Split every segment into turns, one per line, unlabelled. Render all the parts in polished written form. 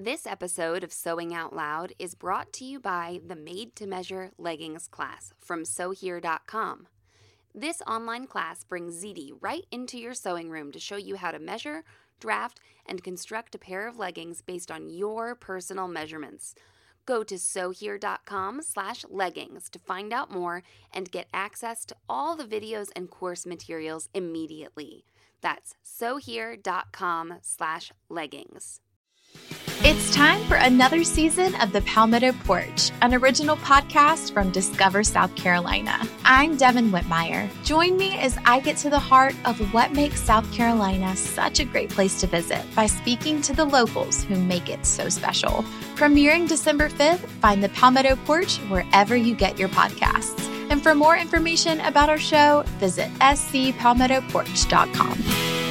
This episode of Sewing Out Loud is brought to you by the Made to Measure Leggings class from SewHere.com. This online class brings ZD right into your sewing room to show you how to measure, draft, and construct a pair of leggings based on your personal measurements. Go to SewHere.com/leggings to find out more and get access to all the videos and course materials immediately. That's SewHere.com/leggings.
It's time for another season of The Palmetto Porch, an original podcast from Discover South Carolina. I'm Devin Whitmire. Join me as I get to the heart of what makes South Carolina such a great place to visit by speaking to the locals who make it so special. Premiering December 5th, find The Palmetto Porch wherever you get your podcasts. And for more information about our show, visit scpalmettoporch.com.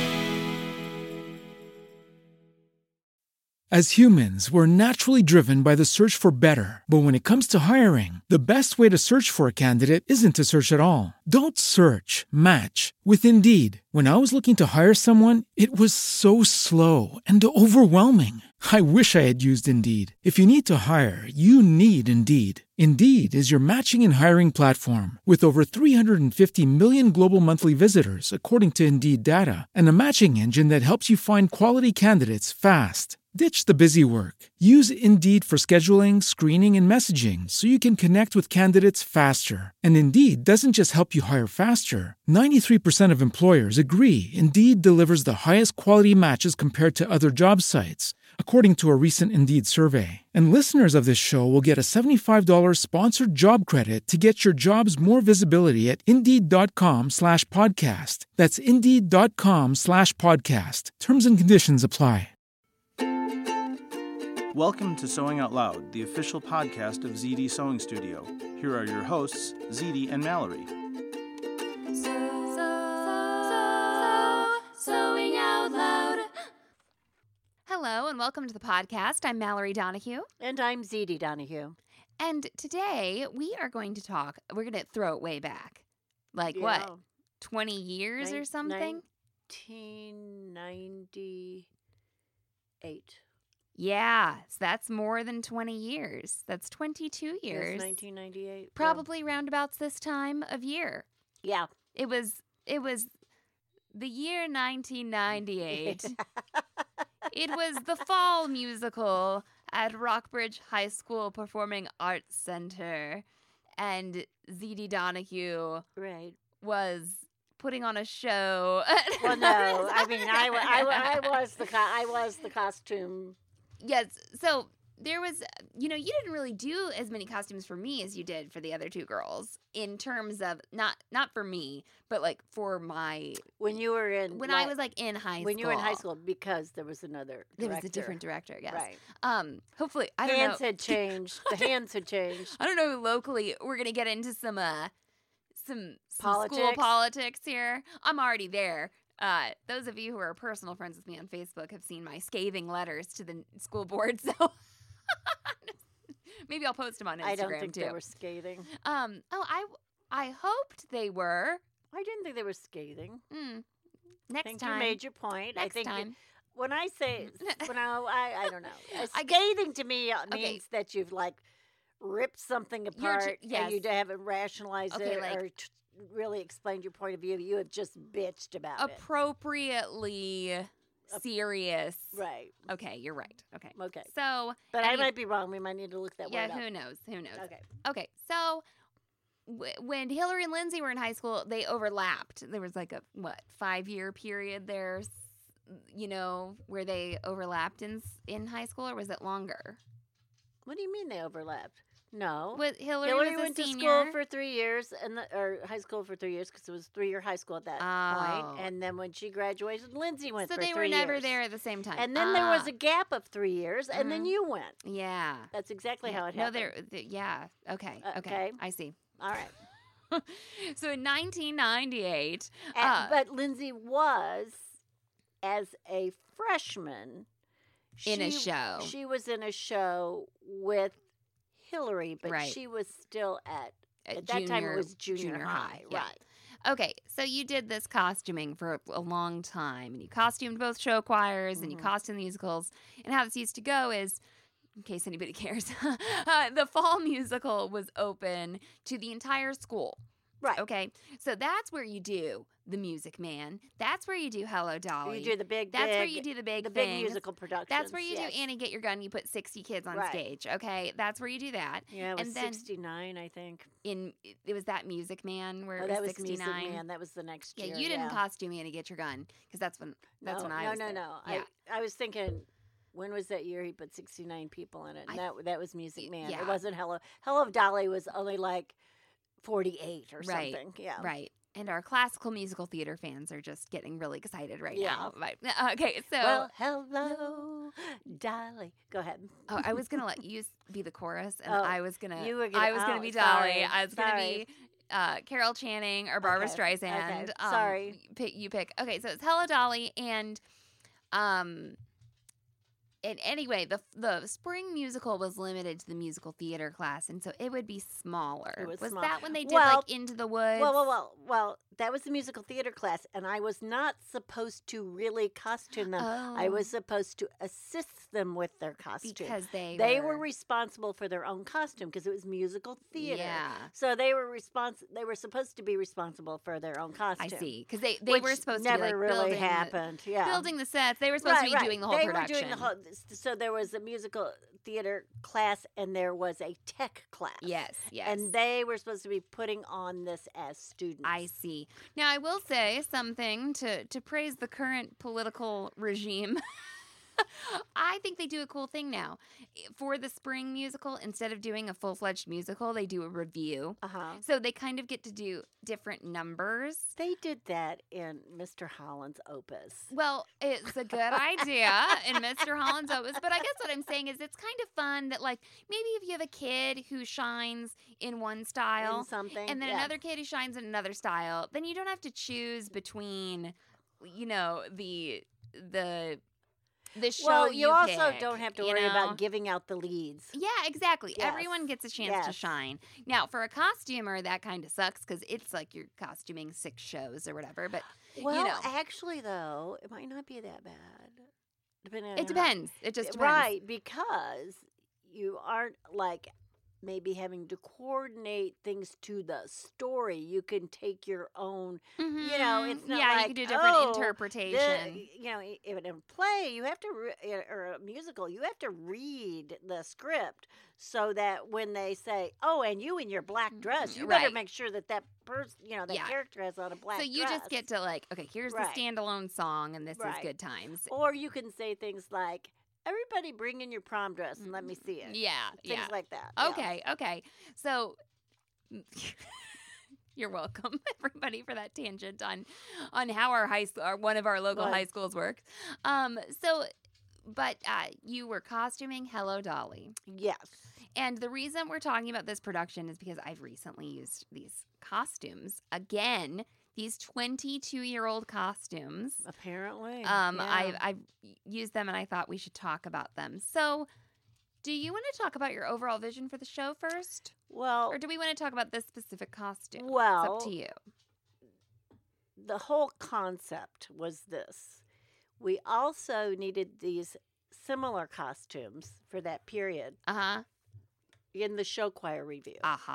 As humans, we're naturally driven by the search for better. But when it comes to hiring, the best way to search for a candidate isn't to search at all. Don't search, match with Indeed. When I was looking to hire someone, it was so slow and overwhelming. I wish I had used Indeed. If you need to hire, you need Indeed. Indeed is your matching and hiring platform with over 350 million global monthly visitors, according to Indeed data, and a matching engine that helps you find quality candidates fast. Ditch the busy work. Use Indeed for scheduling, screening, and messaging so you can connect with candidates faster. And Indeed doesn't just help you hire faster. 93% of employers agree Indeed delivers the highest quality matches compared to other job sites, according to a recent Indeed survey. And listeners of this show will get a $75 sponsored job credit to get your jobs more visibility at Indeed.com/podcast. That's Indeed.com/podcast. Terms and conditions apply.
Welcome to Sewing Out Loud, the official podcast of ZD Sewing Studio. Here are your hosts, ZD and Mallory.
Sewing Out Loud. Hello and welcome to the podcast. I'm Mallory Donahue.
And I'm ZD Donahue.
And today we are going to talk, we're going to throw it way back. Like what, 20 years or something?
1998.
Yeah, so that's more than 20 years. That's 22 years.
It's 1998.
Probably roundabouts this time of year.
Yeah.
It was the year 1998. It was the fall musical at Rockbridge High School Performing Arts Center, and ZD Donahue was putting on a show.
Well, no, I mean, I was the costume.
Yes, so there was, you didn't really do as many costumes for me as you did for the other two girls in terms of, not for me, but like for my...
When you were in...
When I was like in high school.
When you were in high school, because there was another director.
There was a different director, yes.
Right.
Hopefully, I don't know.
Hands had changed. The hands had changed.
I don't know, locally, we're going to get into some
politics.
School politics here. I'm already there. Those of you who are personal friends with me on Facebook have seen my scathing letters to the school board, so maybe I'll post them on Instagram,
I don't think
too.
they were scathing.
I hoped they were.
I didn't think they were scathing.
Next
I think
time.
you made your point.
Next
I think
time.
When I say, I don't know. Scathing to me means that you've ripped something apart and you haven't rationalized it or really explained your point of view. You have just bitched about it.
Appropriately serious.
Right.
Okay, you're right. Okay.
So, but I might be wrong. We might need to look that word up.
Yeah, who knows? Okay. So when Hillary and Lindsay were in high school, they overlapped. There was 5-year period there, where they overlapped in high school, or was it longer?
What do you mean they overlapped? No.
Hillary was
went
a senior.
to school for 3 years, or high school for 3 years, because it was 3-year high school at that point. And then when she graduated, Lindsay went for 3 years.
So they were never there at the same time.
And then there was a gap of 3 years, and then you went.
Yeah.
That's exactly how it happened.
Yeah. Okay. I see.
All right.
So in 1998.
But Lindsay was, as a freshman,
in a show.
She was in a show with Hillary, but she was still at that time it was junior high.
Yeah.
Right.
Okay, so you did this costuming for a long time, and you costumed both show choirs, and you costumed musicals. And how this used to go is, in case anybody cares, the fall musical was open to the entire school.
Right.
Okay, so that's where you do The Music Man. That's where you do Hello, Dolly.
You do the big,
That's where you do the big
musical productions.
That's where you do Annie Get Your Gun. You put 60 kids on stage. Okay, that's where you do that.
Yeah, it was 69, I think.
It was that Music Man where
that
was
was
69.
Music Man. That was the next year.
Yeah, you didn't costume Annie Get Your Gun because that's when I was there.
No.
Yeah.
I was thinking. When was that year he put 69 people in it? And that was Music Man.
Yeah.
It wasn't Hello. Hello Dolly was only like 48 or something. Yeah.
Right. And our classical musical theater fans are just getting really excited right now. But, okay, so.
Well, hello, Dolly. Go ahead.
Oh, I was going to let you be the chorus, and I was going to be Dolly.
Sorry.
I was going to be Carol Channing or Barbara Streisand.
Okay. Sorry.
You pick. Okay, so it's Hello, Dolly, and anyway, the spring musical was limited to the musical theater class, and so it would be smaller. Was that when they did Into the Woods?
Well, that was the musical theater class, and I was not supposed to really costume them.
Oh.
I was supposed to assist them with their costume.
Because
they were responsible for their own costume because it was musical theater.
Yeah.
So they were supposed to be responsible for their own costume.
I see. Because they were supposed to be
never really happened.
Building the sets. They were supposed to be doing the whole production.
Were doing the whole. So there was a musical theater class and there was a tech class.
Yes.
And they were supposed to be putting on this as students.
I see. Now, I will say something to praise the current political regime. I think they do a cool thing now. For the spring musical, instead of doing a full-fledged musical, they do a review. So they kind of get to do different numbers.
They did that in Mr. Holland's Opus.
Well, it's a good idea in Mr. Holland's Opus. But I guess what I'm saying is it's kind of fun that, like, maybe if you have a kid who shines in one style and then another kid who shines in another style, then you don't have to choose between, the show
you also don't have to worry about giving out the leads.
Yeah, exactly.
Yes.
Everyone gets a chance to shine. Now, for a costumer, that kind of sucks because it's like you're costuming 6 shows or whatever. But
actually, though, it might not be that bad.
It depends. It just depends.
Right, because you aren't like maybe having to coordinate things to the story. You can take your own, it's not like,
you can do different interpretation.
In a play, you have to, or a musical, you have to read the script so that when they say, and you in your black dress, you better make sure that person, that character has on a black dress.
So you just get to here's the standalone song and this is Good Times.
Or you can say things like, everybody bring in your prom dress and let me see it. Things like that.
Okay. So you're welcome, everybody, for that tangent on how our high school, or one of our local high schools works. But you were costuming Hello, Dolly.
Yes.
And the reason we're talking about this production is because I've recently used these costumes again. These 22-year-old costumes.
Apparently.
I've used them and I thought we should talk about them. So, do you want to talk about your overall vision for the show first?
Well.
Or do we want to talk about this specific costume?
Well.
It's up to you.
The whole concept was this. We also needed these similar costumes for that period. In the show choir review.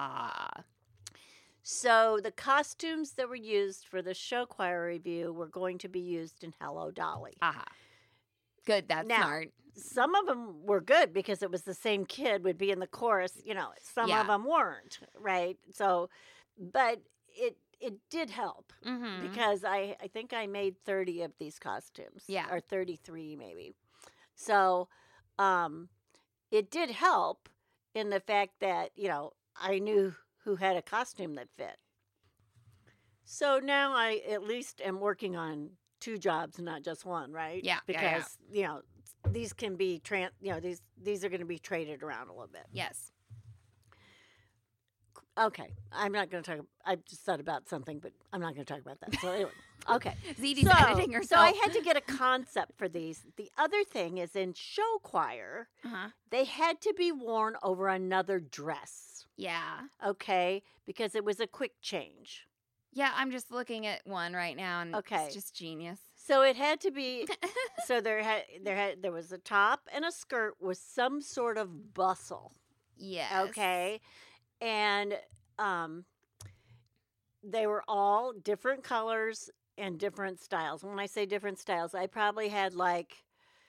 So the costumes that were used for the show choir review were going to be used in Hello, Dolly.
Good, that's smart.
Some of them were good because it was the same kid would be in the chorus. Some of them weren't, right? So, but it did help because I think I made 30 of these costumes. Or 33 maybe. So it did help in the fact that, I knew who had a costume that fit. So now I at least am working on 2 jobs, not just one, right?
Yeah.
Because, these can be, these are going to be traded around a little bit.
Yes.
Okay. I'm not going to talk, I just thought about something, but I'm not going to talk about that. So anyway, okay.
ZD's editing herself.
So I had to get a concept for these. The other thing is in show choir, they had to be worn over another dress.
Yeah.
Okay, because it was a quick change.
Yeah, I'm just looking at one right now, and it's just genius.
So it had to be. So there was a top and a skirt with some sort of bustle.
Yes.
Okay, and they were all different colors and different styles. When I say different styles, I probably had like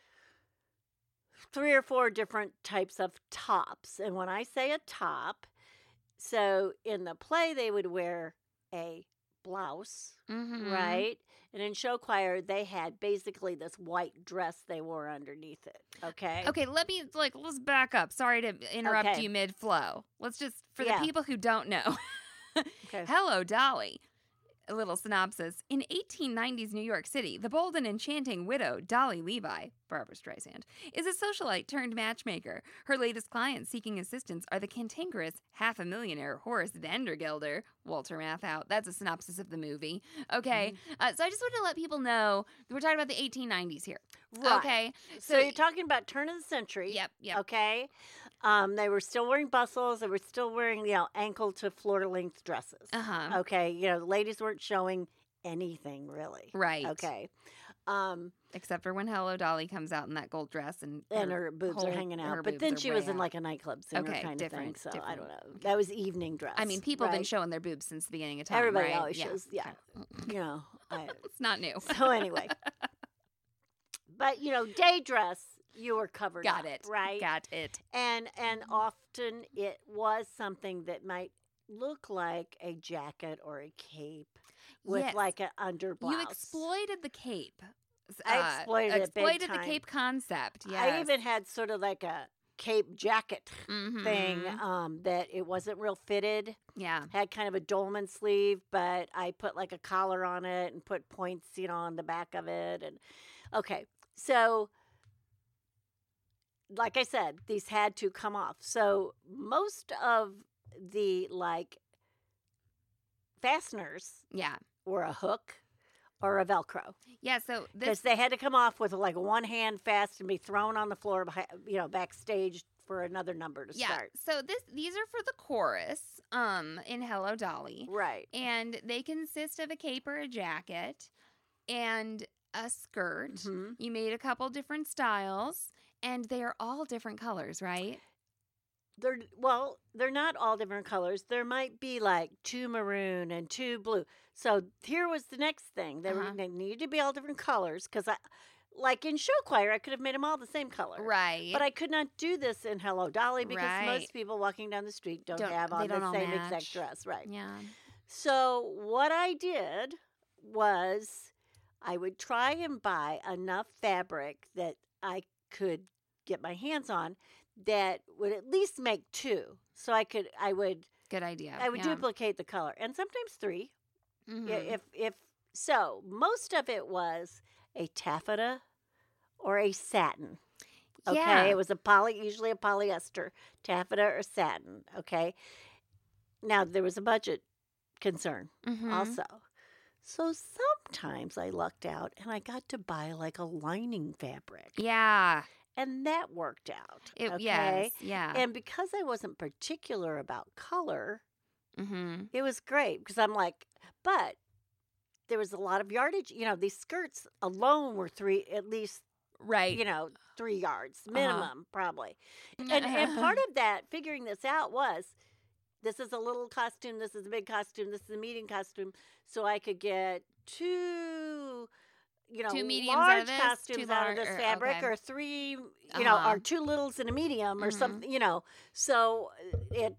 3 or 4 different types of tops. And when I say a top, so in the play they would wear a blouse, right? And in show choir they had basically this white dress they wore underneath it. Okay,
let's back up. Sorry to interrupt you mid-flow. Let's just, for the people who don't know. Hello, Dolly. A little synopsis. In 1890s New York City, the bold and enchanting widow, Dolly Levi, Barbra Streisand, is a socialite turned matchmaker. Her latest clients seeking assistance are the cantankerous half-a-millionaire Horace Vandergelder, Walter Matthau. That's a synopsis of the movie. Okay, so I just want to let people know we're talking about the 1890s here.
Right.
Okay,
so you're talking about turn of the century.
Yep.
Okay. They were still wearing bustles. They were still wearing, ankle to floor-length dresses. Okay. The ladies weren't showing anything, really.
Right.
Okay.
Except for when Hello Dolly comes out in that gold dress and
her boobs are hanging out. But then she was in like a nightclub singer kind of thing. So I don't know. That was evening dress.
I mean, people have been showing their boobs since the beginning of time.
Everybody
right?
always shows. Yeah.
It's not new.
So anyway. But, day dress, you were covered
Got
up,
it.
right?
Got it.
And often it was something that might look like a jacket or a cape with like an underblouse.
You exploited the cape.
I exploited it big time.
The cape concept, yes.
I even had sort of like a cape jacket thing that it wasn't real fitted.
Yeah.
Had kind of a dolman sleeve, but I put like a collar on it and put points, on the back of it. And okay, so like I said, these had to come off. So most of the fasteners were a hook or a Velcro.
Yeah, so
because they had to come off with like one hand fast and be thrown on the floor, backstage for another number to start.
So these are for the chorus in Hello Dolly.
Right.
And they consist of a cape or a jacket and a skirt. You made a couple different styles, and they are all different colors, right?
They're not all different colors. There might be like 2 maroon and 2 blue. So here was the next thing. They needed to be all different colors because like in show choir, I could have made them all the same color.
Right.
But I could not do this in Hello Dolly because most people walking down the street don't have on the same exact dress. Right.
Yeah.
So what I did was I would try and buy enough fabric that I could get my hands on that would at least make 2. So I would
good idea.
I would duplicate the color, and sometimes 3. If so, most of it was a taffeta or a satin. Okay,
Yeah.
It was usually a polyester taffeta or satin. Okay, now there was a budget concern also. So sometimes I lucked out and I got to buy like a lining fabric.
Yeah.
And that worked out.
Yes, yeah.
And because I wasn't particular about color, it was great because I'm like, but there was a lot of yardage. These skirts alone were at least,
right.
3 yards minimum, probably. And part of that, figuring this out was, this is a little costume, this is a big costume, this is a medium costume. So I could get 2...
2 mediums
large
out of this,
costumes out of this fabric, or 3, or 2 littles and a medium, or something, So it,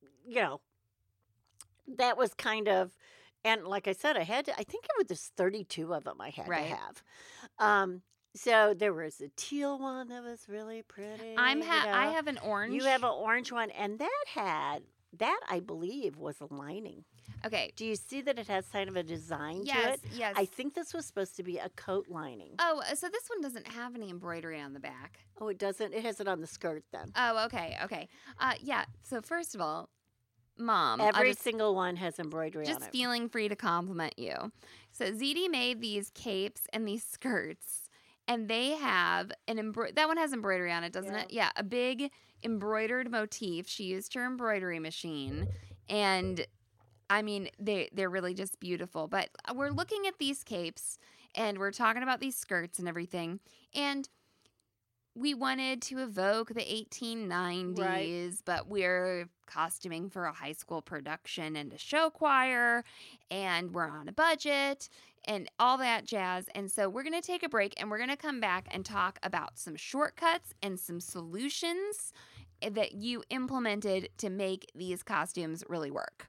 that was kind of, and like I said, I think it was just 32 of them I had to have. So there was a teal one that was really pretty.
I have an orange.
You have an orange one, and that I believe was a lining.
Okay.
Do you see that it has kind of a design to it?
Yes.
I think this was supposed to be a coat lining.
Oh, so this one doesn't have any embroidery on the back.
Oh, it doesn't? It has it on the skirt then.
Oh, okay. Yeah, so first of all, Mom.
Every single one has embroidery on it.
Just feeling free to compliment you. So ZD made these capes and these skirts, and they have that one has embroidery on it, doesn't it? Yeah, a big embroidered motif. She used her embroidery machine, and I mean, they're really just beautiful. But we're looking at these capes and we're talking about these skirts and everything. And we wanted to evoke the 1890s, right, but we're costuming for a high school production and a show choir, and we're on a budget and all that jazz. And so we're going to take a break and we're going to come back and talk about some shortcuts and some solutions that you implemented to make these costumes really work.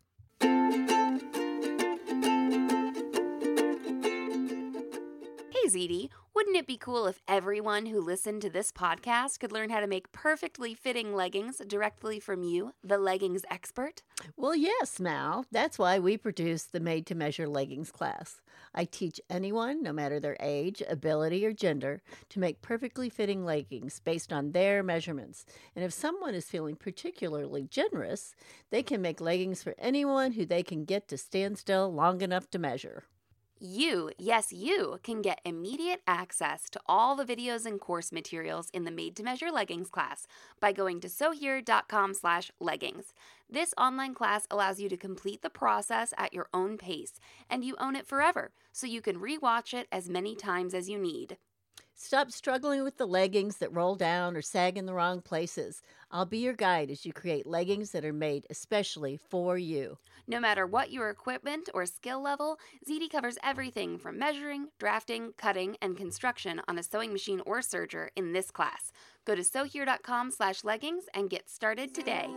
Hey, ZD, wouldn't it be cool if everyone who listened to this podcast could learn how to make perfectly fitting leggings directly from you, the leggings expert?
Well, yes, Mal. That's why we produce the Made to Measure Leggings class. I teach anyone, no matter their age, ability, or gender, to make perfectly fitting leggings based on their measurements. And if someone is feeling particularly generous, they can make leggings for anyone who they can get to stand still long enough to measure.
You, yes, you can get immediate access to all the videos and course materials in the Made to Measure Leggings class by going to sewhere.com/leggings. This online class allows you to complete the process at your own pace, and you own it forever, so you can rewatch it as many times as you need.
Stop struggling with the leggings that roll down or sag in the wrong places. I'll be your guide as you create leggings that are made especially for you.
No matter what your equipment or skill level, ZD covers everything from measuring, drafting, cutting, and construction on a sewing machine or serger in this class. Go to sewhere.com/leggings and get started today.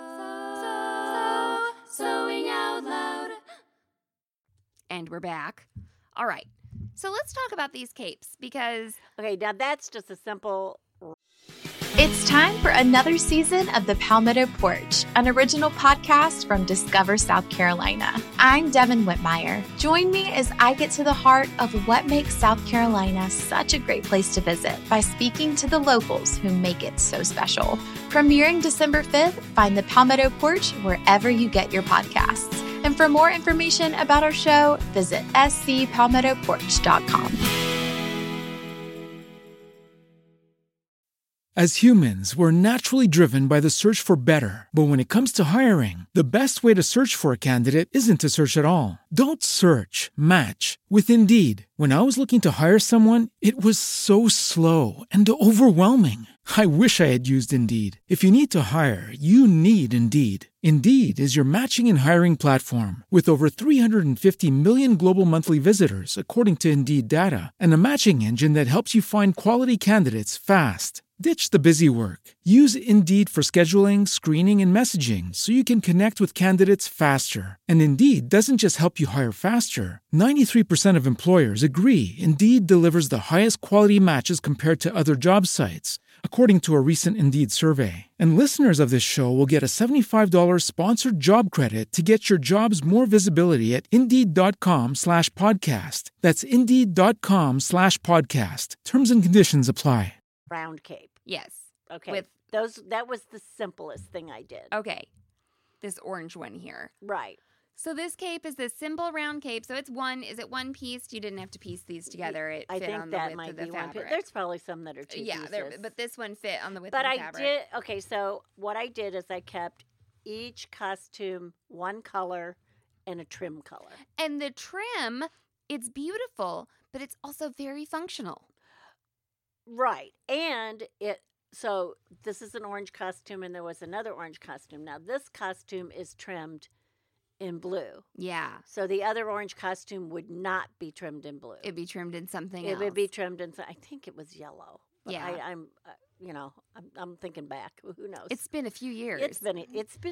Sewing out loud. And we're back. All right. So let's talk about these capes because...
Okay, now that's just a simple...
It's time for another season of the Palmetto Porch, an original podcast from Discover South Carolina. I'm Devin Whitmire. Join me as I get to the heart of what makes South Carolina such a great place to visit by speaking to the locals who make it so special. Premiering December 5th, find the Palmetto Porch wherever you get your podcasts. And for more information about our show, visit scpalmettoporch.com.
As humans, we're naturally driven by the search for better. But when it comes to hiring, the best way to search for a candidate isn't to search at all. Don't search, match with Indeed. When I was looking to hire someone, it was so slow and overwhelming. I wish I had used Indeed. If you need to hire, you need Indeed. Indeed is your matching and hiring platform with over 350 million global monthly visitors, according to Indeed data, and a matching engine that helps you find quality candidates fast. Ditch the busy work. Use Indeed for scheduling, screening, and messaging so you can connect with candidates faster. And Indeed doesn't just help you hire faster. 93% of employers agree Indeed delivers the highest quality matches compared to other job sites, according to a recent Indeed survey. And listeners of this show will get a $75 sponsored job credit to get your jobs more visibility at Indeed.com/podcast. That's Indeed.com/podcast. Terms and conditions apply.
Round cape.
Yes.
Okay. That was the simplest thing I did.
Okay. This orange one here.
Right.
So this cape is this simple round cape. So is it one piece? You didn't have to piece these together.
I think that might be one piece. There's probably some that are two pieces. Yeah,
but this one fit on the width of the fabric.
So what I did is I kept each costume one color and a trim color.
And the trim, it's beautiful, but it's also very functional.
Right. And so this is an orange costume and there was another orange costume. Now this costume is trimmed in blue.
Yeah.
So the other orange costume would not be trimmed in blue.
It'd be trimmed in something else.
It would be trimmed in I think it was yellow. But
yeah.
I'm thinking back. Who knows?
It's been a few years.
It's been a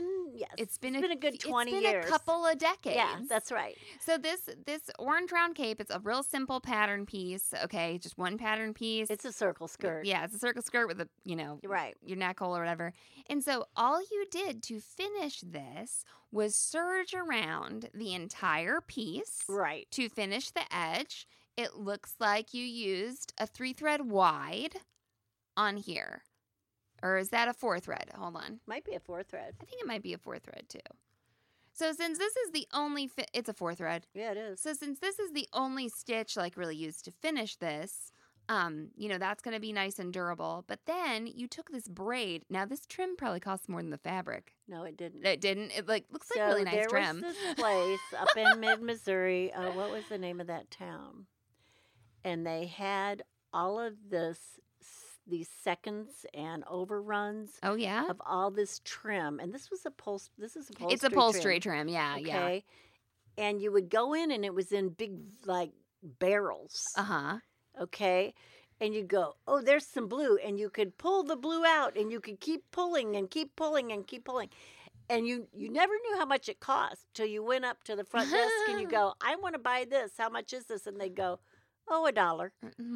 good 20 years.
It's been a couple of decades.
Yeah, that's right.
So this orange round cape, it's a real simple pattern piece. Okay, just one pattern piece.
It's a circle skirt.
Yeah, it's a circle skirt with
right,
your neck hole or whatever. And so all you did to finish this was serge around the entire piece.
Right.
To finish the edge. It looks like you used a 3-thread wide on here. Or is that a 4-thread? Hold on.
Might be a 4-thread.
I think it might be a 4-thread too. So since this is the only it's a 4-thread.
Yeah, it is.
So since this is the only stitch really used to finish this, That's going to be nice and durable. But then you took this braid. Now, this trim probably costs more than the fabric.
No, it didn't.
It didn't? It looks like really nice trim.
There was this place up in mid-Missouri. What was the name of that town? And they had all of these seconds and overruns.
Oh, yeah?
Of all this trim. And this is upholstery.
It's upholstery trim. Yeah,
okay? Yeah. And you would go in and it was in big, like, barrels.
Uh-huh.
Okay? And you go, oh, there's some blue. And you could pull the blue out and you could keep pulling and keep pulling and keep pulling. And you never knew how much it cost till you went up to the front desk and you go, I want to buy this. How much is this? And they go, oh, $1.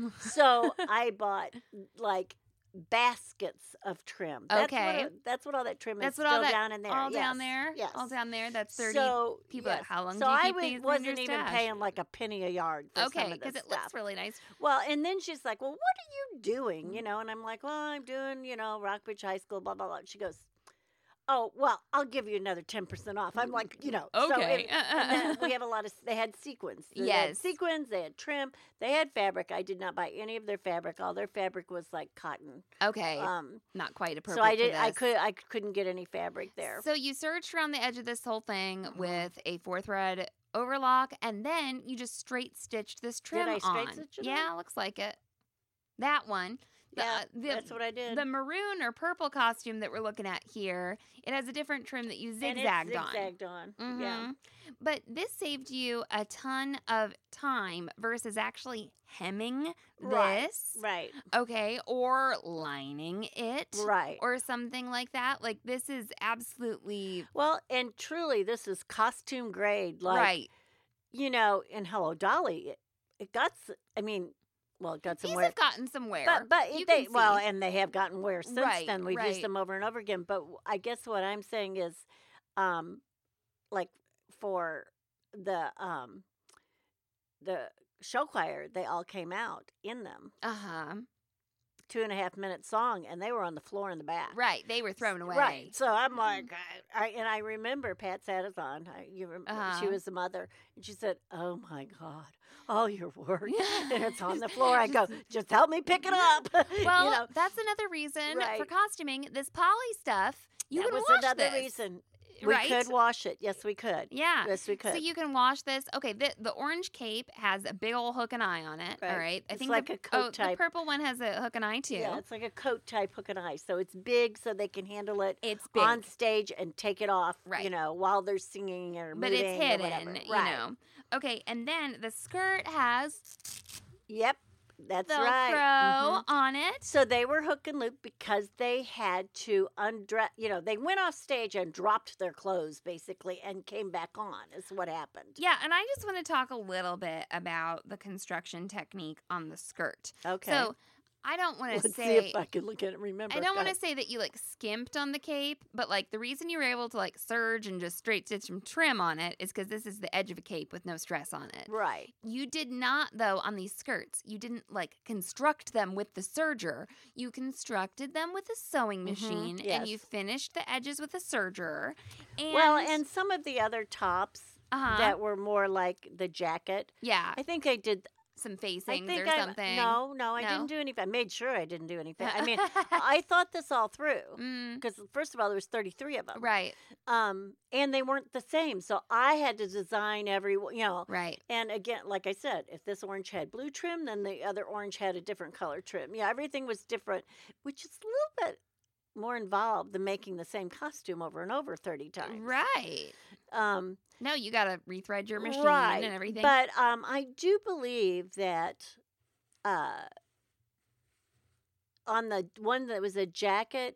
So I bought like baskets of trim. That's what all that trim is.
That's what
still
all that,
down in there.
All
yes.
down there?
Yes.
All down there? That's 30 people.
Yes.
How long
so
do you keep
I
these
wasn't
in your
even
stash?
paying like a penny a yard for some of this
it looks really nice.
Well, and then she's like, well, what are you doing? And I'm like, well, I'm doing, Rockbridge High School, blah, blah, blah. She goes, oh, well, I'll give you another 10% off. I'm like,
Okay.
So and then we have a lot of, they had sequins. They had sequins, they had trim, they had fabric. I did not buy any of their fabric. All their fabric was like cotton.
Okay. Not quite appropriate.
So I couldn't get any fabric there.
So you searched around the edge of this whole thing with a 4-thread overlock, and then you just straight stitched this trim on.
Did I straight stitch it?
Yeah, looks like it. That one.
That's what I did.
The maroon or purple costume that we're looking at here, it has a different trim that you zigzagged on.
Mm-hmm. Yeah.
But this saved you a ton of time versus actually hemming this.
Right.
Okay. Or lining it.
Right.
Or something like that. Like, this is absolutely.
Well, and truly, this is costume grade. Like,
right.
In Hello Dolly, it got, well, it got some
These
wear.
have gotten some wear.
But and they have gotten wear since then. We've used them over and over again. But I guess what I'm saying is, like for the show choir, they all came out in them. 2.5-minute song, and they were on the floor in the back.
Right, they were thrown away.
Right, so I'm like, I remember Pat Satterthon. She was the mother, and she said, "Oh my God, all your work, and it's on the floor." I go, "Just help me pick it up."
Well, that's another reason for costuming. This poly stuff, you can wash this.
That was another reason. We could wash it. Yes, we could.
Yeah.
Yes, we could.
So you can wash this. Okay, the orange cape has a big old hook and eye on it.
Right.
All right.
I think like a coat type.
The purple one has a hook and eye too.
Yeah, it's like a coat type hook and eye. So it's big so they can handle it
big.
On stage and take it off,
right.
While they're singing or moving.
But it's hidden,
right.
Okay, and then the skirt has
That's
Velcro
right.
on it.
So they were hook and loop because they had to undress. They went off stage and dropped their clothes basically and came back on. Is what happened.
Yeah, and I just want to talk a little bit about the construction technique on the skirt.
Okay.
So I don't want to say.
Let's see if I can look at it and remember.
I don't want to say that you skimped on the cape, but the reason you were able to serge and just straight stitch some trim on it is because this is the edge of a cape with no stress on it.
Right.
You did not, though, on these skirts. You didn't construct them with the serger. You constructed them with a sewing machine, and you finished the edges with a serger.
And some of the other tops that were more like the jacket.
Yeah.
I think I did.
Some facings or something.
No, I didn't do anything. I made sure I didn't do anything. I mean, I thought this all through because first of all, there was 33 of them,
right?
And they weren't the same, so I had to design every,
right.
And again, like I said, if this orange had blue trim, then the other orange had a different color trim. Yeah, everything was different, which is a little bit more involved than making the same costume over and over 30 times.
Right. No, you got to rethread your machine and everything.
But I do believe that on the one that was a jacket,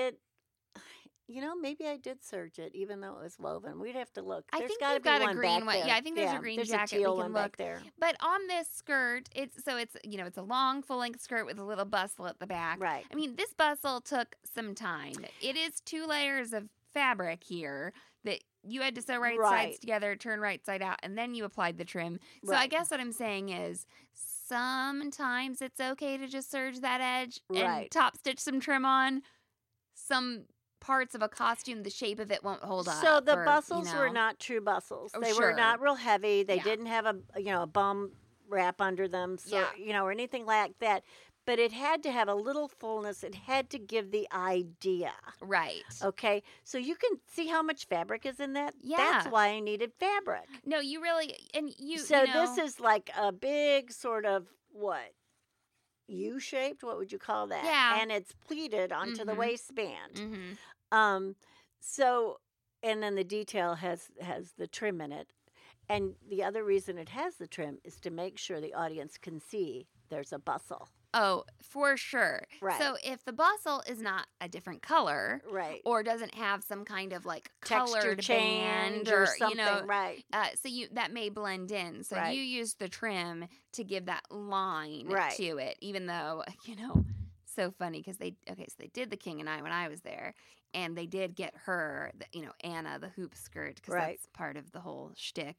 maybe I did serge it, even though it was woven. We'd have to look.
I think you've got a green one. Yeah, I think there's a green jacket.
We
can look
there.
But on this skirt, it's a long full length skirt with a little bustle at the back.
Right.
I mean, this bustle took some time. It is 2 layers of fabric here that you had to sew right sides together, turn right side out, and then you applied the trim. So I guess what I'm saying is sometimes it's okay to just serge that edge and top stitch some trim on. Some parts of a costume, the shape of it won't hold up.
So the bustles were not true bustles. They were not real heavy. They didn't have a bum wrap under them, so or anything like that. But it had to have a little fullness. It had to give the idea.
Right.
Okay. So you can see how much fabric is in that.
Yeah.
That's why I needed fabric.
No, you really, and you.
So
you know,
this is like a big sort of what? U-shaped? What would you call that?
Yeah.
And it's pleated onto the waistband.
Mm-hmm.
So, and then the detail has the trim in it. And the other reason it has the trim is to make sure the audience can see there's a bustle.
Oh, for sure.
Right.
So if the bustle is not a different color,
right,
or doesn't have some kind of like
texture
colored
change
band
or something, right?
So that may blend in. So you use the trim to give that line to it, even though so funny because they did The King and I when I was there, and they did get her, Anna, the hoop skirt, because that's part of the whole shtick,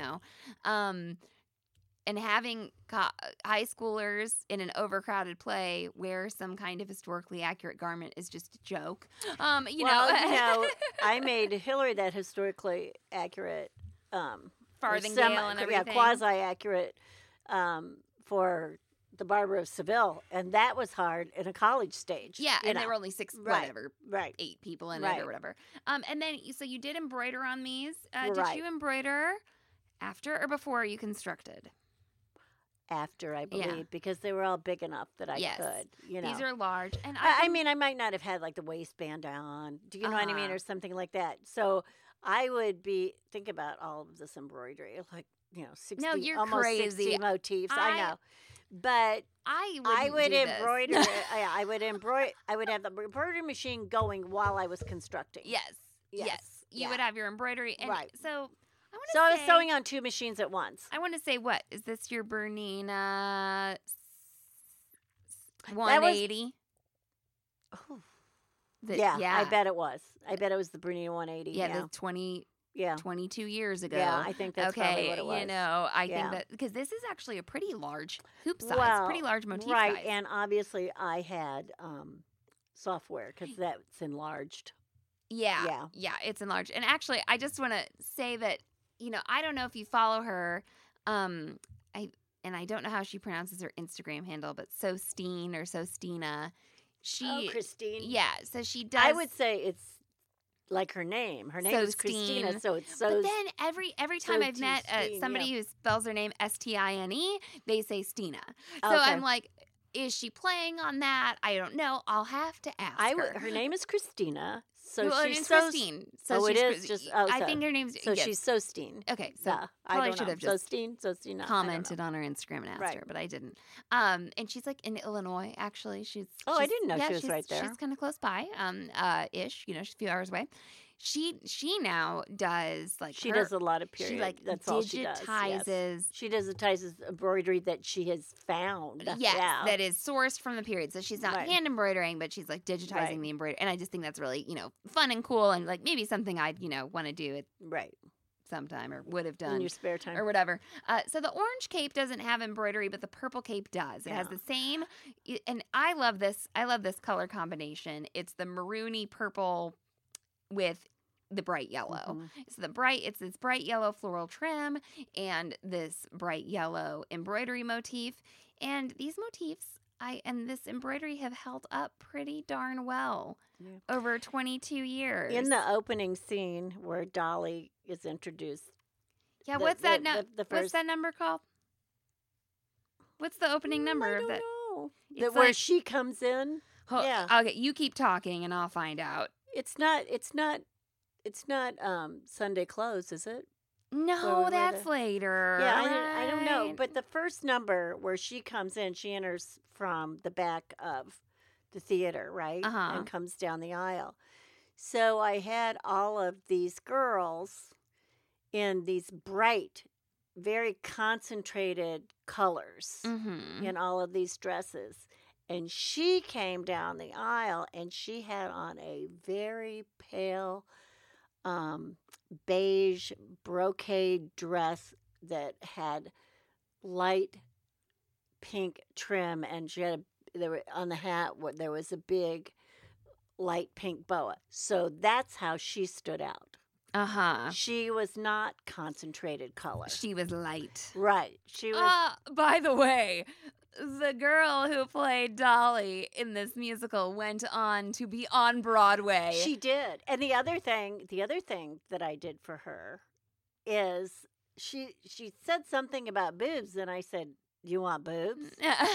And having high schoolers in an overcrowded play wear some kind of historically accurate garment is just a joke.
I made Hillary that historically accurate
farthingale and everything.
Yeah, quasi-accurate for the Barber of Seville, and that was hard in a college stage.
Yeah, and there were only 8 people in it or whatever. And then, so you did embroider on these. Did you embroider after or before you constructed?
After, I believe, because they were all big enough that I could.
These are large, and
I mean, I might not have had like the waistband on. Do you know what I mean, or something like that? So I would think about all of this embroidery, like 60, almost crazy. 60 motifs. I know, but I would embroider. I would embroider. I would have the embroidery machine going while I was constructing.
Yes. You would have your embroidery, and so.
I was sewing on 2 machines at once.
I want to say, what is this? Your Bernina 180?
I bet it was. I bet it was the Bernina 180.
Yeah, the 22 years ago.
Yeah, I think that's probably what it was.
I think that because this is actually a pretty large hoop size, pretty large motif size.
Right, and obviously I had software because that's enlarged.
Yeah, it's enlarged. And actually, I just want to say that. I don't know if you follow her. I don't know how she pronounces her Instagram handle, but Sosteen or Sostina.
Christine.
Yeah, so she does.
I would say it's like her name. Her name is Christina, so it's so.
But then every time I've met somebody who spells their name Stine, they say Stina. So I'm like, is she playing on that? I don't know. I'll have to ask her.
Her name is Christina. So
she's Christine.
So it is just.
I think her name's.
So she's Sosteen.
Okay, so I should have just
Sosteen,
commented on her Instagram and asked her, but I didn't. And she's like in Illinois. Actually, she's.
I didn't know she was right there.
She's kind of close by, ish. She's a few hours away. She now does
she does a lot of period.
She
that's
digitizes.
All she does. Yes. She digitizes embroidery that she has found.
That is sourced from the period. So she's not hand embroidering, but she's like digitizing the embroidery. And I just think that's really fun and cool, and like maybe something I'd want to do at sometime or would have done
in your spare time
or whatever. So the orange cape doesn't have embroidery, but the purple cape does. It has the same, and I love this. I love this color combination. It's the maroony purple with the bright yellow. So it's this bright yellow floral trim and this bright yellow embroidery motif. And these motifs and this embroidery have held up pretty darn well over 22 years.
In the opening scene where Dolly is introduced.
Yeah, what's that number called? What's the opening number?
I don't know. Where she comes in?
Okay, you keep talking and I'll find out.
It's not Sunday Close, is it?
No, that's later.
Yeah, I don't know. But the first number where she comes in, she enters from the back of the theater, right? And comes down the aisle. So I had all of these girls in these bright, very concentrated colors in all of these dresses. And she came down the aisle, and she had on a very pale beige brocade dress that had light pink trim, and she had on the hat there was a big light pink boa. So that's how she stood out. She was not concentrated color.
She was light.
Right. She was.
By the way, the girl who played Dolly in this musical went on to be on Broadway.
She did. And the other thing that I did for her is she said something about boobs, and I said, "You want boobs?"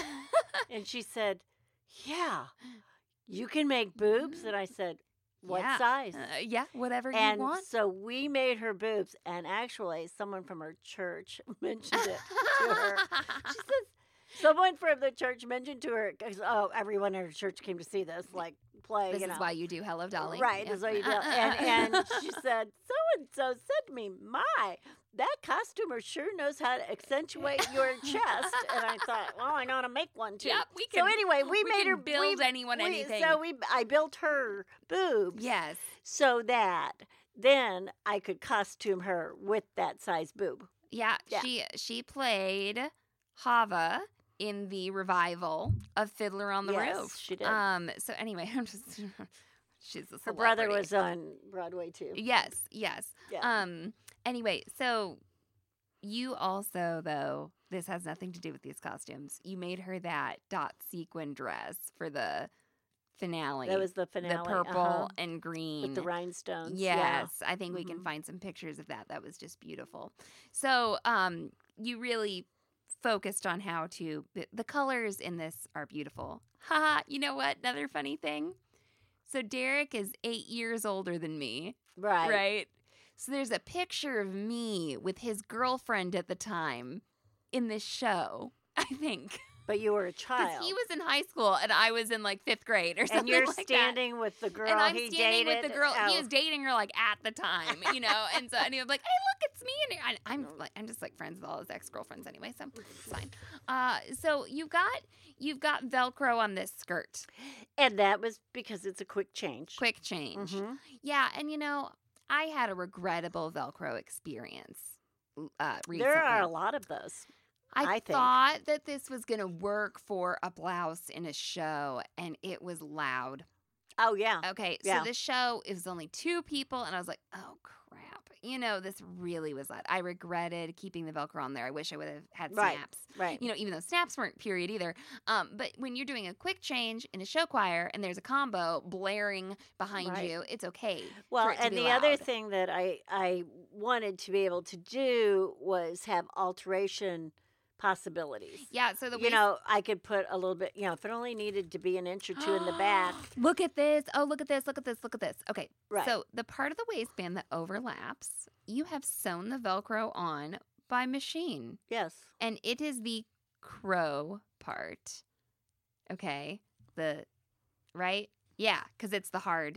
And she said, "Yeah, you can make boobs." And I said, "What size?"
Whatever you want.
And so we made her boobs, and actually someone from her church mentioned it to her. She says, someone from the church mentioned to her, because, everyone in her church came to see this, play.
This is why you do Hello, Dolly.
Right, this is why you do. And she said, so-and-so said to me, "My, that costumer sure knows how to accentuate your chest." And I thought, well, I know how to make one, too.
Yep, we can.
So anyway, we made her
build anything.
So I built her boobs.
Yes.
So that then I could costume her with that size boob.
Yeah. She played Hava in the revival of Fiddler on the Roof.
She did.
So anyway, I'm just she's a celebrity.
Her brother was on Broadway too.
Yes.
Yeah.
Anyway, so you also, though, this has nothing to do with these costumes. You made her that dot sequin dress for the finale.
That was the finale.
The purple and green.
With the rhinestones.
Yes. I think we can find some pictures of that. That was just beautiful. So you really focused on how to, the colors in this are beautiful. You know what? Another funny thing. So Derek is 8 years older than me. Right? So there's a picture of me with his girlfriend at the time in this show, I think.
But you were a child.
Because he was in high school and I was in 5th grade or something.
And you're standing with the girl
and I'm
he
standing
dated.
With the girl. He was dating her at the time, And so and he was like, "Hey, look, it's me." And I'm just friends with all his ex-girlfriends anyway, so it's fine. So you've got Velcro on this skirt,
and that was because it's a quick change.
Mm-hmm. Yeah, and I had a regrettable Velcro experience recently.
There are a lot of those. I
thought that this was going to work for a blouse in a show, and it was loud.
Oh, yeah.
Okay, so the show, it was only 2 people, and I was like, oh, crap. This really was loud. I regretted keeping the Velcro on there. I wish I would have had snaps.
Right.
Even though snaps weren't period either. But when you're doing a quick change in a show choir, and there's a combo blaring behind you, it's okay.
Well, and the other thing that I wanted to be able to do was have alteration possibilities.
Yeah, so
I could put a little bit, if it only needed to be an inch or 2 in the back.
Look at this. Oh, look at this. Look at this. Look at this. Okay.
Right.
So the part of the waistband that overlaps, you have sewn the Velcro on by machine.
Yes.
And it is the crow part. Okay. Right? Yeah, because it's the hard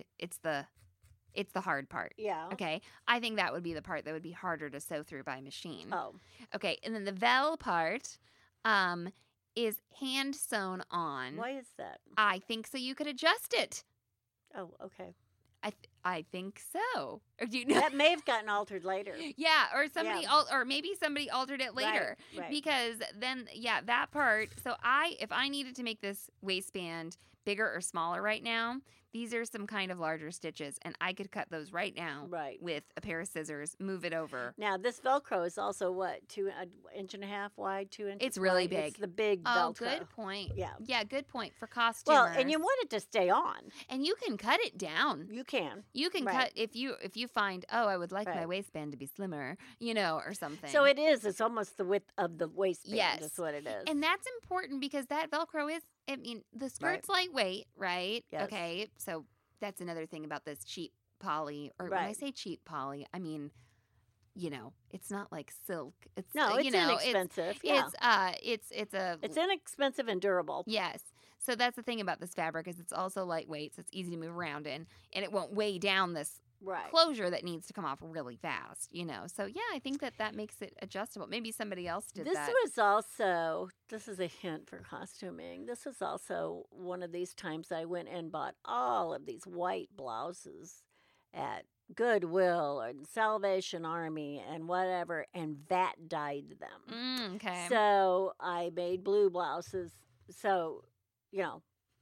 part.
Yeah.
Okay. I think that would be the part that would be harder to sew through by machine.
Oh.
Okay. And then the Vel part is hand sewn on.
Why is that?
I think so you could adjust it.
Oh, okay.
I think so. Or do you
that may have gotten altered later.
Yeah, or or maybe somebody altered it later.
Right.
Because then that part. So if I needed to make this waistband bigger or smaller right now, these are some kind of larger stitches, and I could cut those right now with a pair of scissors, move it over.
Now, this Velcro is also, 2.5 inches wide, 2 inches
It's really
wide.
big.
It's the big Velcro.
Oh, good point.
Yeah.
Yeah, good point for costumers.
Well, and you want it to stay on.
And you can cut it down.
You can.
You can cut if you find, I would like my waistband to be slimmer, or something.
So it is. It's almost the width of the waistband.
Yes.
That's what it is.
And that's important because that Velcro is, the skirt's lightweight, right?
Yes.
Okay, so that's another thing about this cheap poly, or when I say cheap poly, I mean, it's not like silk. It's
inexpensive. It's inexpensive and durable.
Yes. So that's the thing about this fabric is it's also lightweight, so it's easy to move around in, and it won't weigh down this closure that needs to come off really fast. So I think that makes it adjustable. Maybe somebody else did that.
This is a hint for costuming. This is also one of these times I went and bought all of these white blouses at Goodwill or Salvation Army and whatever, and that dyed them.
Okay.
So I made blue blouses. So,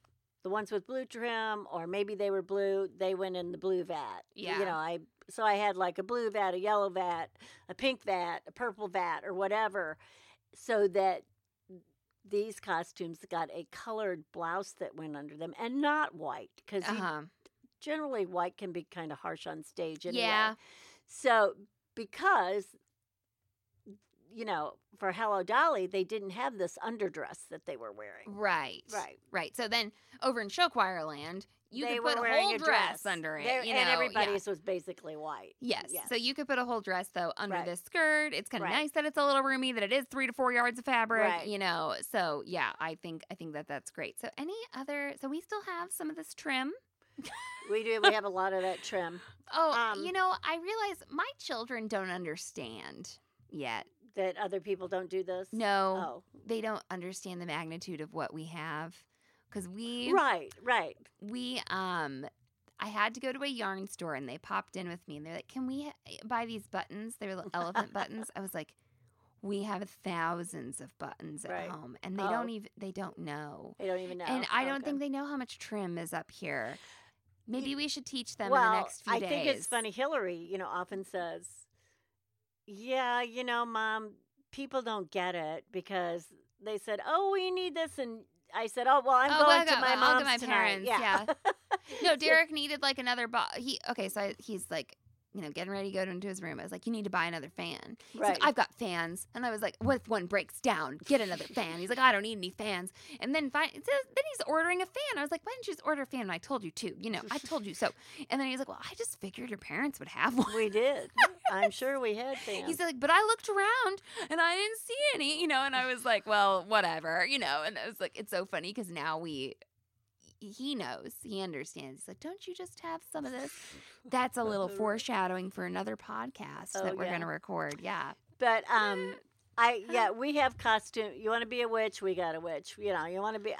the ones with blue trim, or maybe they were blue, they went in the blue vat.
Yeah.
So I had like a blue vat, a yellow vat, a pink vat, a purple vat, or whatever, so that these costumes got a colored blouse that went under them, and not white, because generally white can be kind of harsh on stage anyway.
Yeah.
So because, for Hello Dolly, they didn't have this underdress that they were wearing.
Right. So then over in Show Choir Land, you could put a whole dress under it.
And everybody's was basically white.
Yes. So you could put a whole dress, though, under this skirt. It's kind of nice that it's a little roomy, that it is 3 to 4 yards of fabric, So, yeah, I think that's great. So so we still have some of this trim.
We do. We have a lot of that trim.
Oh, I realize my children don't understand yet.
That other people don't do this?
No. They don't understand the magnitude of what we have. Because
Right.
I had to go to a yarn store, and they popped in with me, and they're like, can we buy these buttons? They're little elephant buttons. I was like, we have thousands of buttons at home, and they don't know.
They don't even know.
And I don't think they know how much trim is up here. Maybe we should teach them in the next few days.
I think it's funny. Hillary, often says, yeah, Mom, people don't get it because they said, oh, we need this, and I said, oh, well, I'm going to my mom's
I'll get my
tonight.
parents. Yeah. No, Derek needed like another he's like, getting ready to go into his room. I was like, you need to buy another fan. He's like, I've got fans. And I was like, what if one breaks down? Get another fan. He's like, I don't need any fans. And then he's ordering a fan. I was like, why didn't you just order a fan? And I told you to. I told you so. And then he's like, well, I just figured your parents would have one.
We did. I'm sure we had fans.
He's like, but I looked around and I didn't see any, and I was like, well, whatever, and I was like, it's so funny because now he knows, he understands. He's like, don't you just have some of this? That's a little foreshadowing for another podcast that we're going to record. Yeah.
But, we have costume. You want to be a witch? We got a witch. You want to be,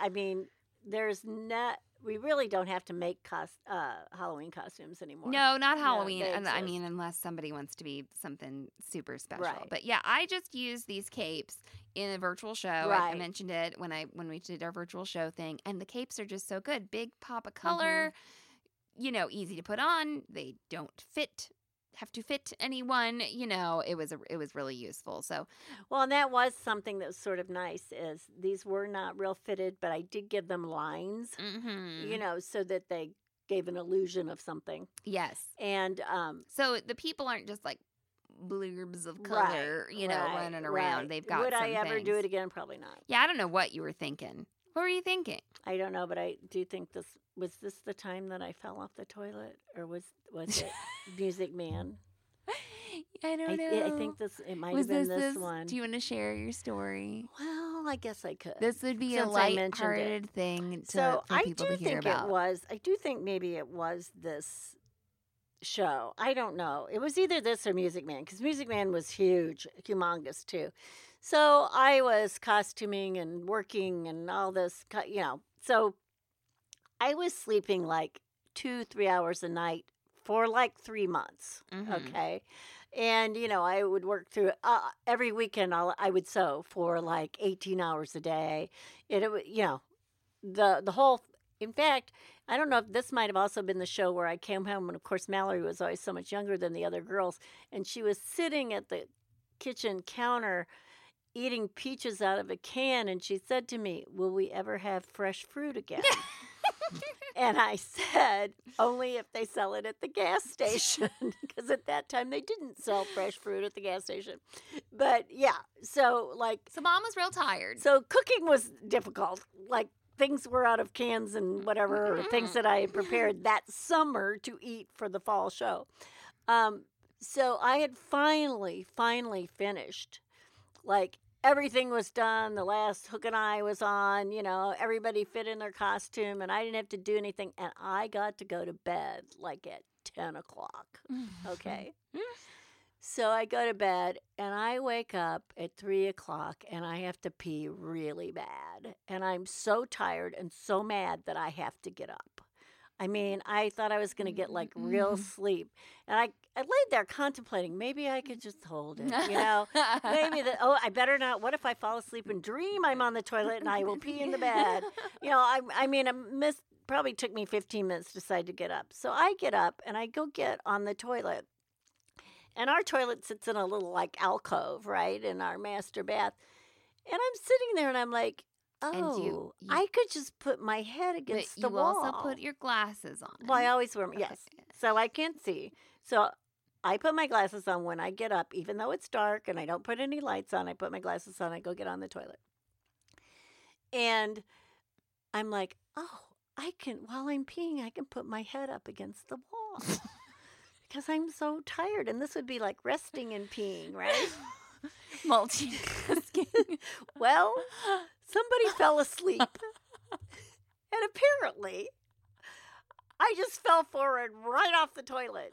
we really don't have to make Halloween costumes anymore.
No, not Halloween. Unless somebody wants to be something super special.
Right.
But yeah, I just use these capes in a virtual show. I mentioned it when we did our virtual show thing, and the capes are just so good. Big pop of color, easy to put on. They don't have to fit anyone. It was really useful. So,
well, and that was something that was sort of nice. Is these were not real fitted, but I did give them lines.
Mm-hmm.
So that they gave an illusion of something.
Yes,
and
so the people aren't just like blurbs of color, running around.
Right.
They've got.
Would I ever do it again? Probably not.
Yeah, I don't know what you were thinking. What were you thinking?
I don't know, but I do think was this the time that I fell off the toilet, or was it Music Man?
I don't know.
I think it might have been this one.
Do you want to share your story?
Well, I guess I could.
This would be a light-hearted thing for people to hear about.
I do think maybe it was this show. I don't know. It was either this or Music Man, because Music Man was humongous too. So I was costuming and working and all this, So I was sleeping like 2-3 hours a night for like 3 months.
Mm-hmm.
Okay. And, I would work through every weekend. I would sew for like 18 hours a day. The whole, in fact, I don't know if this might have also been the show where I came home. And of course, Mallory was always so much younger than the other girls. And she was sitting at the kitchen counter eating peaches out of a can. And she said to me, will we ever have fresh fruit again? And I said, only if they sell it at the gas station, because at that time they didn't sell fresh fruit at the gas station. But yeah, so
Mom was real tired.
So cooking was difficult. Like things were out of cans and whatever, or things that I had prepared that summer to eat for the fall show. So I had finally finished. Everything was done. The last hook and eye was on. Everybody fit in their costume, and I didn't have to do anything. And I got to go to bed at 10 o'clock. Okay. So I go to bed, and I wake up at 3 o'clock, and I have to pee really bad. And I'm so tired and so mad that I have to get up. I thought I was going to get real sleep. And I laid there contemplating, maybe I could just hold it, maybe I better not. What if I fall asleep and dream I'm on the toilet and I will pee in the bed? I probably took me 15 minutes to decide to get up. So I get up and I go get on the toilet. And our toilet sits in a little like alcove, right, in our master bath. And I'm sitting there and I'm like, oh, I could just put my head against the wall.
You also put your glasses on.
Well, I always wear them, yes. So I can't see. So I put my glasses on when I get up, even though it's dark and I don't put any lights on. I put my glasses on. I go get on the toilet. And I'm like, oh, while I'm peeing, I can put my head up against the wall. Because I'm so tired. And this would be like resting and peeing, right?
Multitasking.
Well, somebody fell asleep. And apparently, I just fell forward right off the toilet.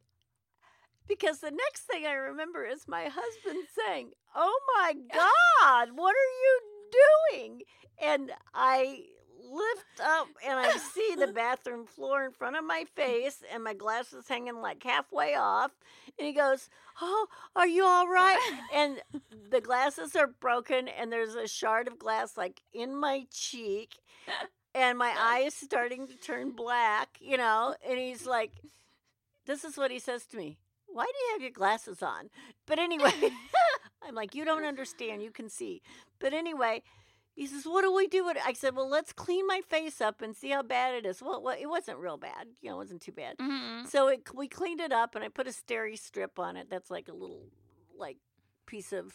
Because the next thing I remember is my husband saying, oh my God, what are you doing? And I lift up and I see the bathroom floor in front of my face and my glasses hanging like halfway off. And he goes, oh, are you all right? And the glasses are broken and there's a shard of glass like in my cheek. And my eye is starting to turn black, and he's like, this is what he says to me. Why do you have your glasses on? But anyway, I'm like, you don't understand. You can see. But anyway, he says, what do we do? I said, well, let's clean my face up and see how bad it is. Well, it wasn't real bad. It wasn't too bad.
Mm-hmm.
So we cleaned it up, and I put a steri strip on it. That's like a little piece of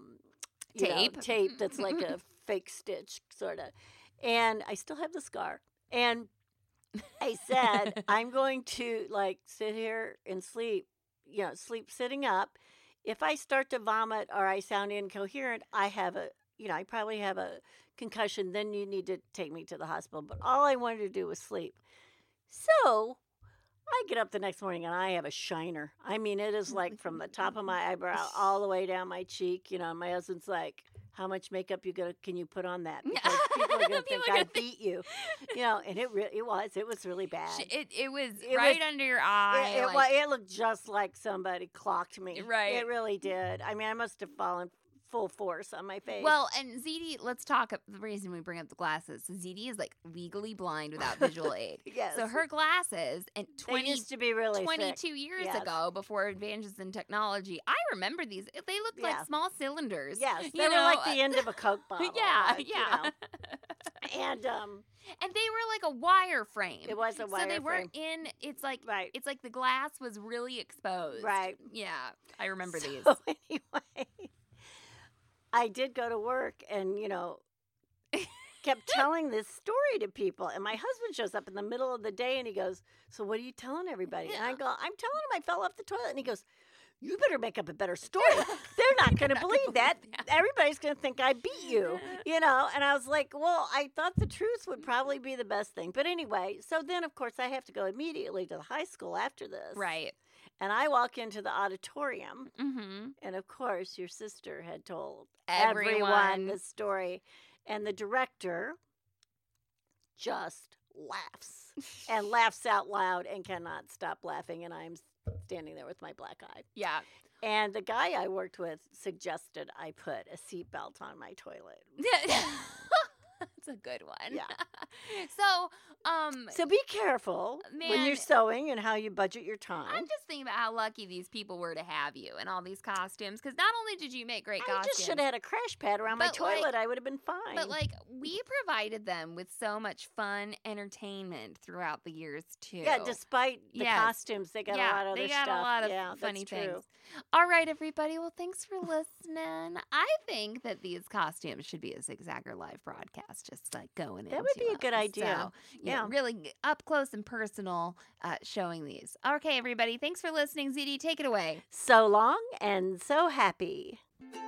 tape that's like a fake stitch, sort of. And I still have the scar. And I said, I'm going to sit here and sleep sitting up. If I start to vomit or I sound incoherent, I probably have a concussion. Then you need to take me to the hospital. But all I wanted to do was sleep. So I get up the next morning and I have a shiner. I mean, it is like from the top of my eyebrow all the way down my cheek. My husband's like, how much makeup can you put on that? Because people are going to think I beat you. And it was really bad.
It was right under your eye.
It looked just like somebody clocked me.
Right.
It really did. I mean, I must have fallen full force on my face.
Well, and ZD, let's talk. The reason we bring up the glasses, ZD is legally blind without visual aid.
Yes.
So her glasses, and
they used to be really
22 years ago, before advances in technology, I remember these. They looked like small cylinders.
Yes, they were like the end of a Coke bottle.
Yeah.
And
they were like a wire frame.
It was a wire frame.
So they weren't in. It's like
right.
It's like the glass was really exposed.
Right.
Yeah, I remember these.
Anyway. I did go to work and, kept telling this story to people. And my husband shows up in the middle of the day and he goes, so what are you telling everybody? And I go, I'm telling him I fell off the toilet. And he goes, you better make up a better story. They're not going to believe that. Everybody's going to think I beat you, And I was like, well, I thought the truth would probably be the best thing. But anyway, so then, of course, I have to go immediately to the high school after this.
Right.
And I walk into the auditorium, and of course, your sister had told everyone the story. And the director just laughs and laughs out loud and cannot stop laughing. And I'm standing there with my black eye.
Yeah.
And the guy I worked with suggested I put a seatbelt on my toilet.
That's a good one.
Yeah.
So
be careful when you're sewing and how you budget your time.
I'm just thinking about how lucky these people were to have you and all these costumes. Because not only did you make great costumes.
I just should have had a crash pad around my toilet. I would have been fine.
But we provided them with so much fun entertainment throughout the years too.
Yeah, despite the costumes, they got a lot of other stuff.
They got a lot of funny things. All right, everybody. Well, thanks for listening. I think that these costumes should be a Zigzagger live broadcast, just going in.
That would be a good idea.
So, really up close and personal showing these. Okay, everybody. Thanks for listening. ZD, take it away.
So long and so happy.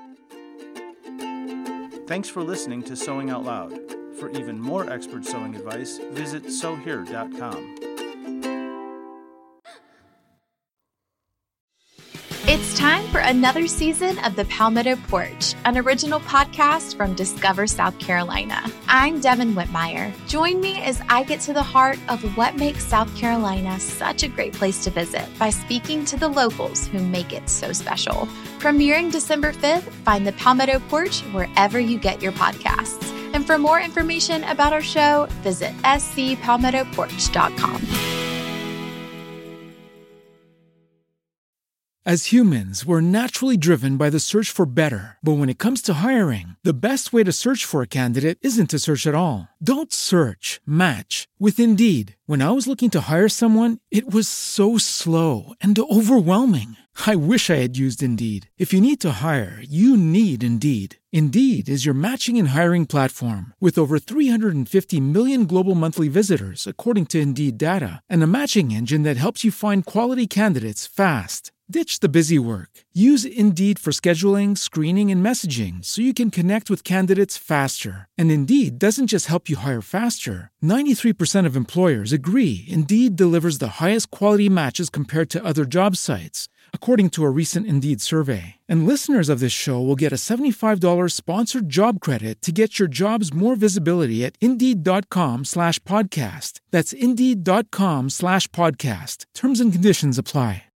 Thanks for listening to Sewing Out Loud. For even more expert sewing advice, visit sewhere.com.
It's time for another season of the Palmetto Porch, an original podcast from Discover South Carolina. I'm Devin Whitmire. Join me as I get to the heart of what makes South Carolina such a great place to visit by speaking to the locals who make it so special. Premiering December 5th, find the Palmetto Porch wherever you get your podcasts. And for more information about our show, visit scpalmettoporch.com.
As humans, we're naturally driven by the search for better. But when it comes to hiring, the best way to search for a candidate isn't to search at all. Don't search, match with Indeed. When I was looking to hire someone, it was so slow and overwhelming. I wish I had used Indeed. If you need to hire, you need Indeed. Indeed is your matching and hiring platform with over 350 million global monthly visitors, according to Indeed data, and a matching engine that helps you find quality candidates fast. Ditch the busy work. Use Indeed for scheduling, screening, and messaging so you can connect with candidates faster. And Indeed doesn't just help you hire faster. 93% of employers agree Indeed delivers the highest quality matches compared to other job sites, according to a recent Indeed survey. And listeners of this show will get a $75 sponsored job credit to get your jobs more visibility at Indeed.com/podcast. That's Indeed.com/podcast. Terms and conditions apply.